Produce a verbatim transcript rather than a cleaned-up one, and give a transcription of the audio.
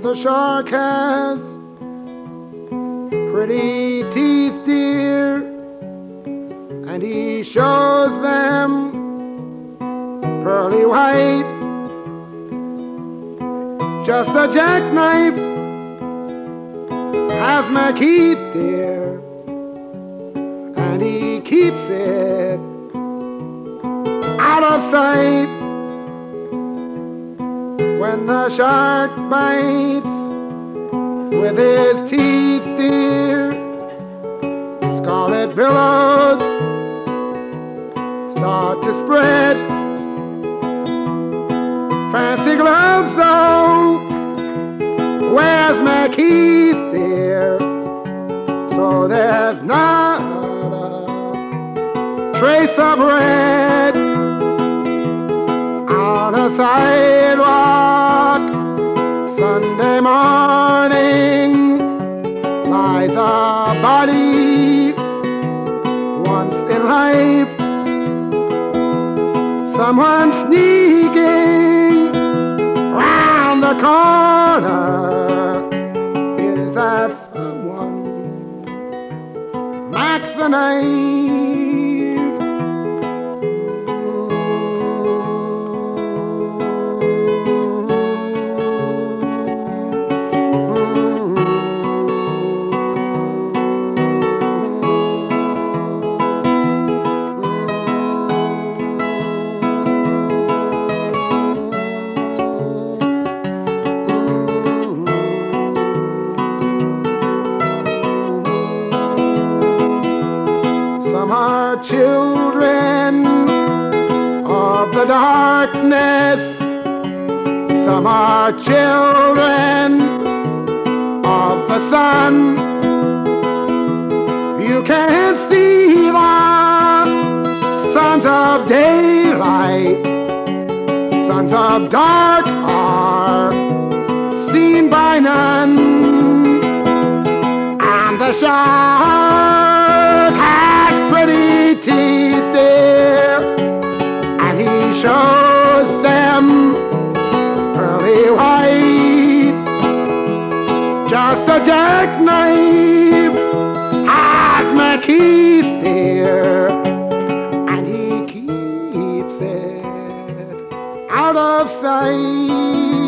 The shark has pretty teeth, dear, and he shows them pearly white. Just a jackknife has MacHeath, dear, and he keeps it out of sight. When the shark bites with his teeth, dear, scarlet billows start to spread. Fancy gloves, though, where's MacHeath, dear? So there's not a trace of red on a sidewalk. Sunday morning lies a body once in life. Someone sneaking round the corner. Is that someone? Mac the Knife. Some are children of the darkness. Some are children of the sun. You can't see the sons of daylight. Sons of dark are seen by none. And the shark has pretty teeth, dear, and he shows them pearly white. Just a jackknife has MacHeath, dear, and he keeps it out of sight.